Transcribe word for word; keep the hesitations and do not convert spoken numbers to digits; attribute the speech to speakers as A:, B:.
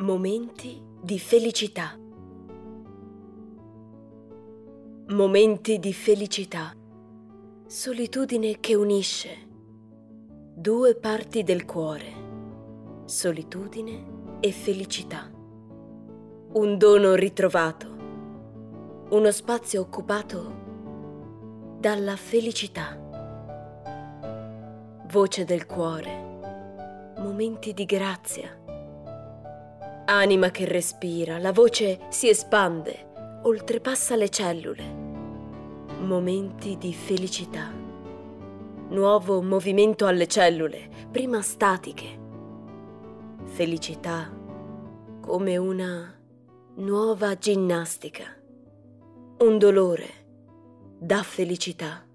A: Momenti di felicità. Momenti di felicità. Solitudine che unisce due parti del cuore, solitudine e felicità. Un dono ritrovato, uno spazio occupato dalla felicità. Voce del cuore, momenti di grazia. Anima che respira, la voce si espande, oltrepassa le cellule. Momenti di felicità. Nuovo movimento alle cellule, prima statiche. Felicità come una nuova ginnastica. Un dolore dà felicità.